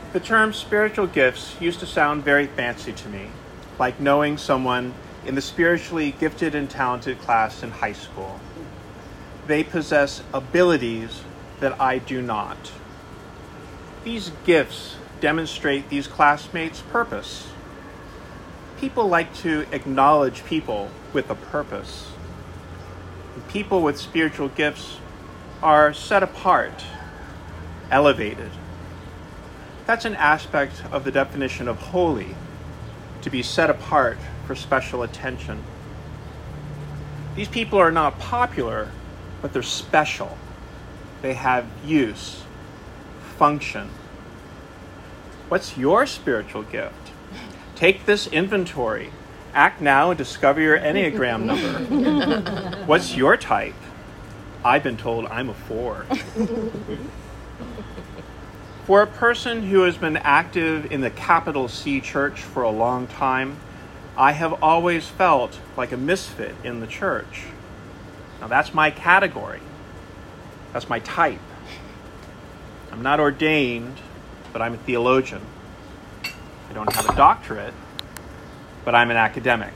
The term spiritual gifts used to sound very fancy to me, like knowing someone in the spiritually gifted and talented class in high school. They possess abilities that I do not. These gifts demonstrate these classmates' purpose. People like to acknowledge people with a purpose. People with spiritual gifts are set apart, elevated. That's an aspect of the definition of holy, to be set apart for special attention. These people are not popular, but they're special. They have use, function. What's your spiritual gift? Take this inventory. Act now and discover your Enneagram number. What's your type? I've been told I'm a 4. For a person who has been active in the capital C church for a long time, I have always felt like a misfit in the church. Now that's my category. That's my type. I'm not ordained, but I'm a theologian. I don't have a doctorate, but I'm an academic.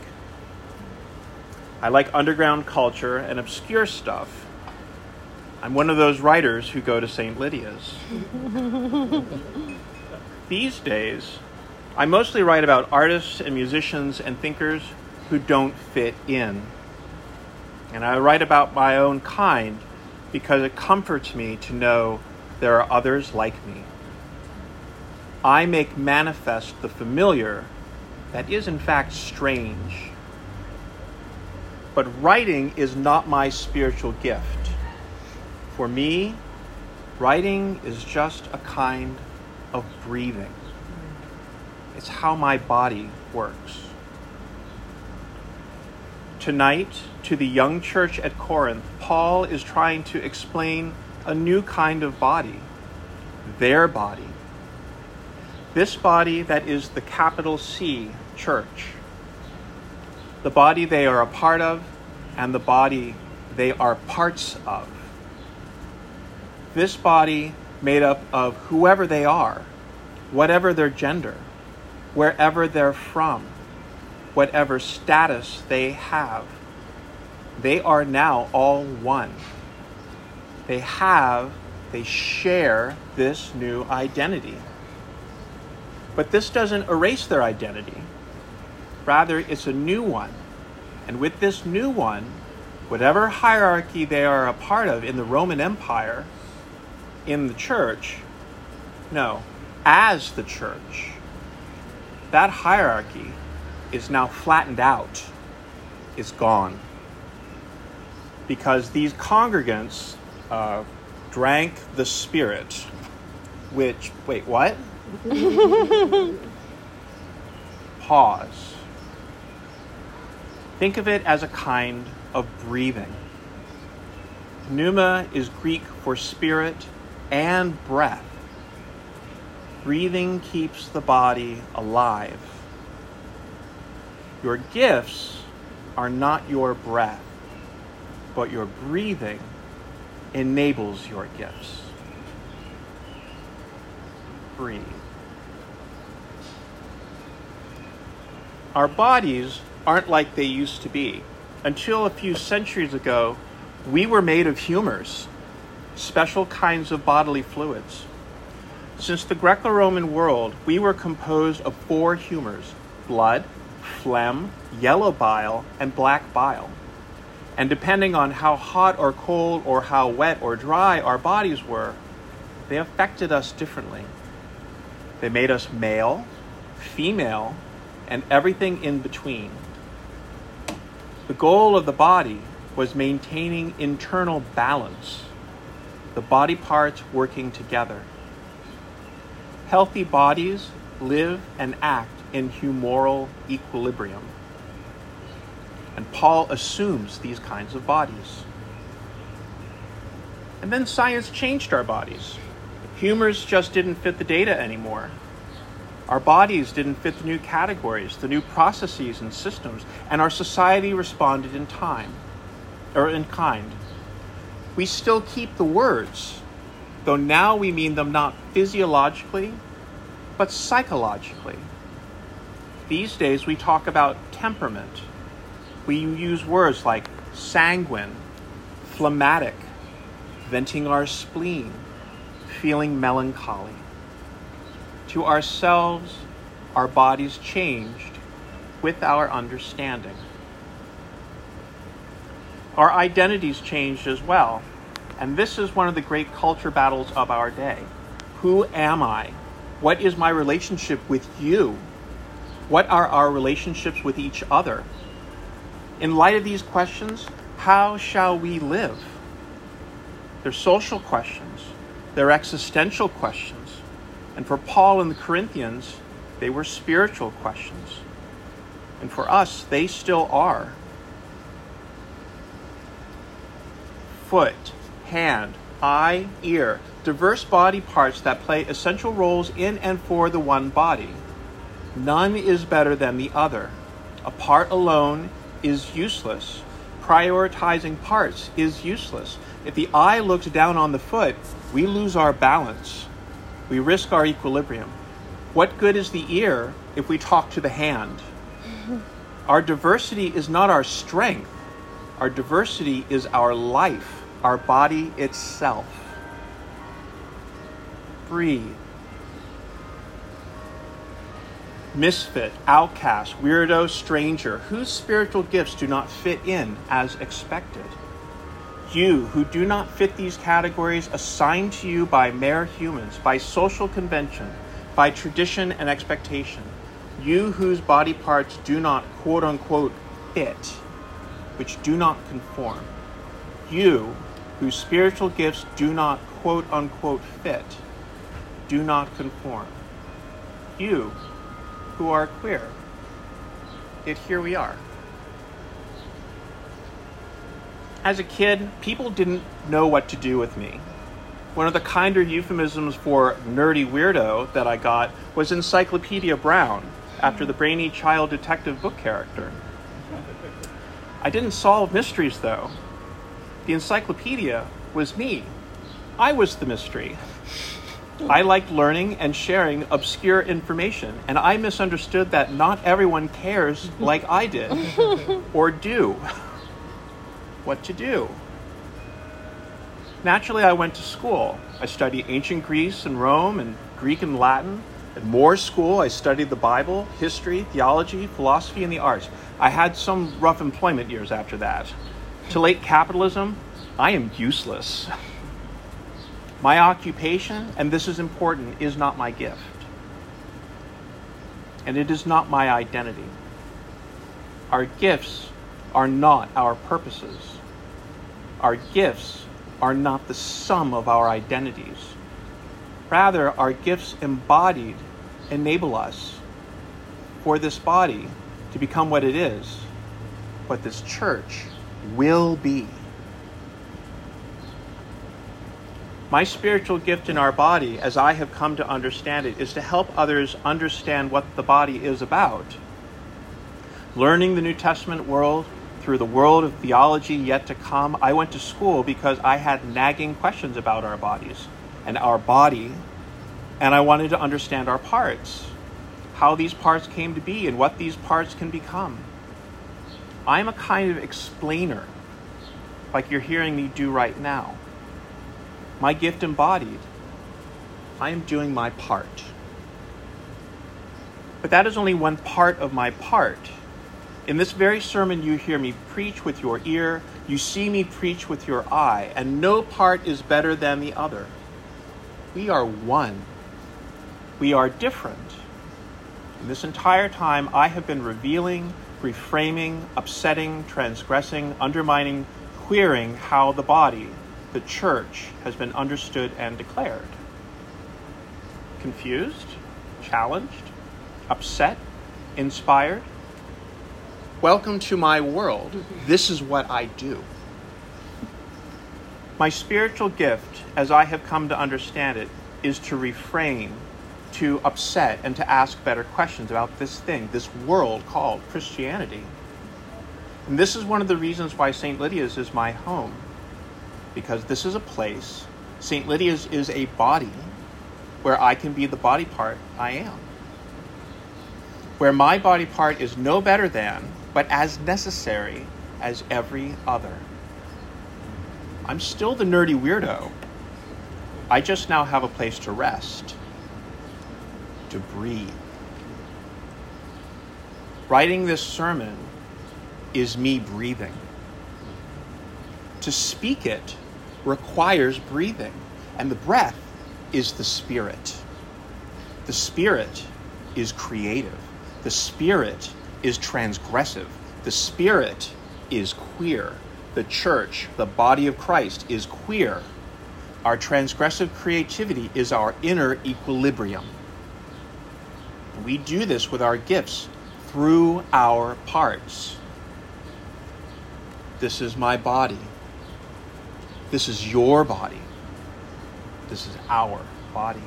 I like underground culture and obscure stuff. I'm one of those writers who go to St. Lydia's. These days, I mostly write about artists and musicians and thinkers who don't fit in. And I write about my own kind because it comforts me to know there are others like me. I make manifest the familiar that is in fact strange. But writing is not my spiritual gift. For me, writing is just a kind of breathing. It's how my body works. Tonight, to the young church at Corinth, Paul is trying to explain a new kind of body, their body. This body that is the capital C church. The body they are a part of and the body they are parts of. This body made up of whoever they are, whatever their gender, wherever they're from, whatever status they have. They are now all one. They share this new identity. But this doesn't erase their identity. Rather, it's a new one. And with this new one, whatever hierarchy they are a part of in the Roman Empire, in the church, as the church, that hierarchy is now flattened out, is gone. Because these congregants drank the Spirit, which, wait, what? Pause. Think of it as a kind of breathing. Pneuma is Greek for spirit and breath. Breathing keeps the body alive. Your gifts are not your breath, but your breathing enables your gifts. Breathe. Our bodies aren't like they used to be. Until a few centuries ago, we were made of humors, special kinds of bodily fluids. Since the Greco-Roman world, we were composed of 4 humors: blood, phlegm, yellow bile, and black bile. And depending on how hot or cold or how wet or dry our bodies were, they affected us differently. They made us male, female, and everything in between. The goal of the body was maintaining internal balance, the body parts working together. Healthy bodies live and act in humoral equilibrium. And Paul assumes these kinds of bodies. And then science changed our bodies. Humors just didn't fit the data anymore. Our bodies didn't fit the new categories, the new processes and systems, and our society responded in kind. We still keep the words, though now we mean them not physiologically, but psychologically. These days we talk about temperament. We use words like sanguine, phlegmatic, venting our spleen, feeling melancholy. To ourselves, our bodies changed with our understanding. Our identities changed as well, and this is one of the great culture battles of our day. Who am I? What is my relationship with you? What are our relationships with each other? In light of these questions, how shall we live? They're social questions. They're existential questions. And for Paul and the Corinthians, they were spiritual questions. And for us, they still are. Foot, hand, eye, ear, diverse body parts that play essential roles in and for the one body. None is better than the other. A part alone is useless. Prioritizing parts is useless. If the eye looks down on the foot, we lose our balance. We risk our equilibrium. What good is the ear if we talk to the hand? Our diversity is not our strength. Our diversity is our life, our body itself. Breathe. Misfit, outcast, weirdo, stranger, whose spiritual gifts do not fit in as expected. You who do not fit these categories assigned to you by mere humans, by social convention, by tradition and expectation. You whose body parts do not quote-unquote fit, which do not conform. You whose spiritual gifts do not quote-unquote fit, do not conform. You who are queer, yet here we are. As a kid, people didn't know what to do with me. One of the kinder euphemisms for nerdy weirdo that I got was Encyclopedia Brown, after the brainy child detective book character. I didn't solve mysteries, though. The encyclopedia was me. I was the mystery. I liked learning and sharing obscure information, and I misunderstood that not everyone cares like I did, or do. What to do? Naturally, I went to school. I studied ancient Greece and Rome and Greek and Latin. At more school, I studied the Bible, history, theology, philosophy, and the arts. I had some rough employment years after that. To late capitalism, I am useless. My occupation, and this is important, is not my gift. And it is not my identity. Our gifts are not our purposes. Our gifts are not the sum of our identities. Rather, our gifts embodied enable us for this body to become what it is, what this church will be. My spiritual gift in our body, as I have come to understand it, is to help others understand what the body is about. Learning the New Testament world through the world of theology yet to come, I went to school because I had nagging questions about our bodies and our body, and I wanted to understand our parts, how these parts came to be and what these parts can become. I'm a kind of explainer, like you're hearing me do right now. My gift embodied, I am doing my part. But that is only one part of my part. In this very sermon, you hear me preach with your ear, you see me preach with your eye, and no part is better than the other. We are one. We are different. And this entire time, I have been revealing, reframing, upsetting, transgressing, undermining, queering how the body, the church, has been understood and declared. Confused? Challenged? Upset? Inspired? Welcome to my world. This is what I do. My spiritual gift, as I have come to understand it, is to refrain, to upset, and to ask better questions about this thing, this world called Christianity. And this is one of the reasons why St. Lydia's is my home, because this is a place. St. Lydia's is a body where I can be the body part I am. Where my body part is no better than, but as necessary as every other. I'm still the nerdy weirdo. I just now have a place to rest, to breathe. Writing this sermon is me breathing. To speak it requires breathing, and the breath is the Spirit. The Spirit is creative. The Spirit is transgressive. The Spirit is queer. The church, the body of Christ, is queer. Our transgressive creativity is our inner equilibrium. We do this with our gifts through our parts. This is my body. This is your body. This is our body.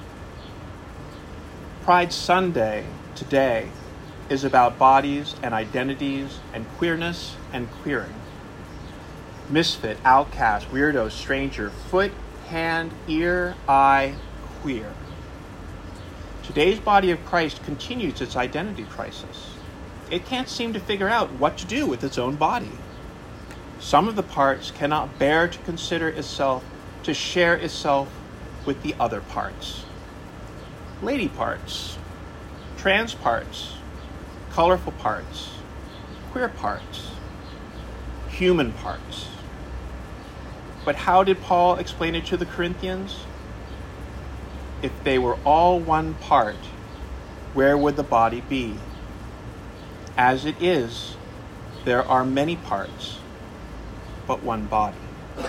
Pride Sunday today is about bodies and identities and queerness and queering. Misfit, outcast, weirdo, stranger, foot, hand, ear, eye, queer. Today's body of Christ continues its identity crisis. It can't seem to figure out what to do with its own body. Some of the parts cannot bear to consider itself, to share itself with the other parts. Lady parts, trans parts, colorful parts, queer parts, human parts. But how did Paul explain it to the Corinthians? If they were all one part, where would the body be? As it is, there are many parts, but one body.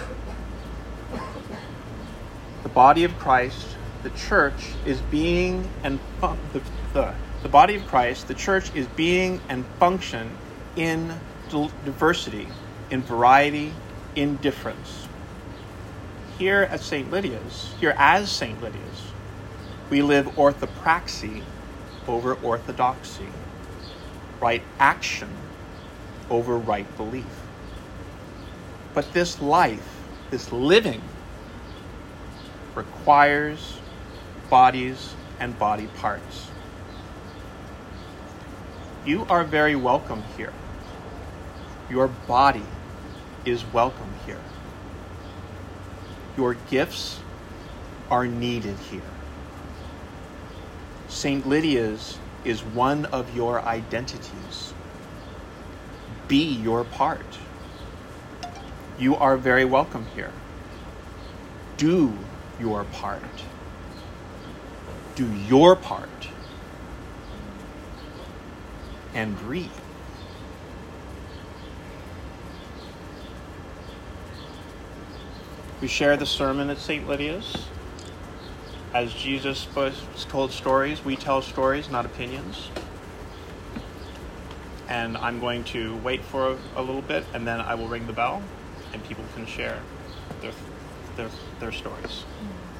The body of Christ, the church, is being and the body of Christ, the church, is being and function in diversity, in variety, in difference. Here as St. Lydia's, we live orthopraxy over orthodoxy, right action over right belief. But this life, this living, requires bodies and body parts. You are very welcome here. Your body is welcome here. Your gifts are needed here. St. Lydia's is one of your identities. Be your part. You are very welcome here. Do your part. Do your part. And breathe. We share the sermon at St. Lydia's. As Jesus told stories, we tell stories, not opinions. And I'm going to wait for a little bit, and then I will ring the bell, and people can share their stories.